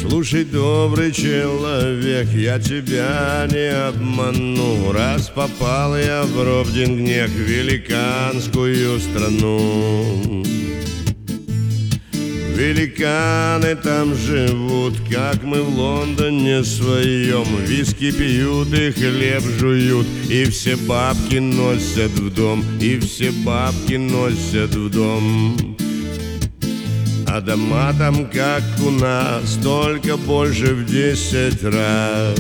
Слушай, добрый человек, я тебя не обману. Раз попал я в Ровдингнег, великанскую страну. Великаны там живут, как мы в Лондоне своем. Виски пьют и хлеб жуют, и все бабки носят в дом, и все бабки носят в дом. А дома там, как у нас, только больше в 10 раз.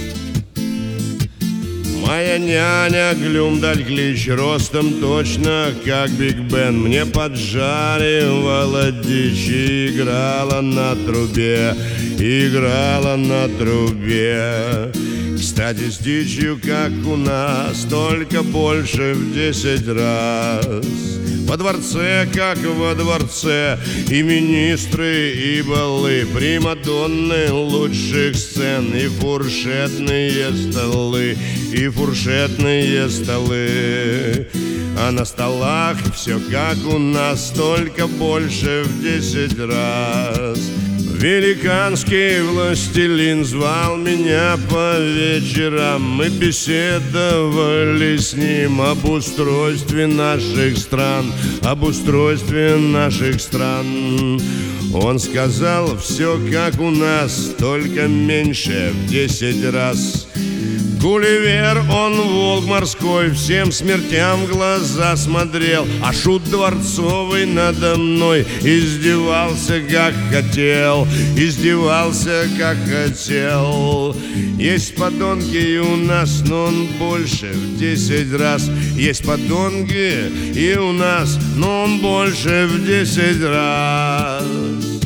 Моя няня Глюмдальклич, ростом точно как Биг Бен, мне поджаривала дичь и играла на трубе, играла на трубе. Кстати, с дичью, как у нас, только больше в 10 раз. Во дворце, как во дворце, и министры, и балы, примадонны лучших сцен, и фуршетные столы, и фуршетные столы. А на столах все как у нас, только больше в 10 раз. Великанский властелин звал меня по вечерам. Мы беседовали с ним об устройстве наших стран, об устройстве наших стран. Он сказал, все как у нас, только меньше в 10 раз. Гулливер, он волк морской, всем смертям в глаза смотрел, а шут дворцовый надо мной издевался, как хотел, издевался, как хотел. Есть подонки и у нас, но он больше в 10 раз. Есть подонки и у нас, но он больше в 10 раз.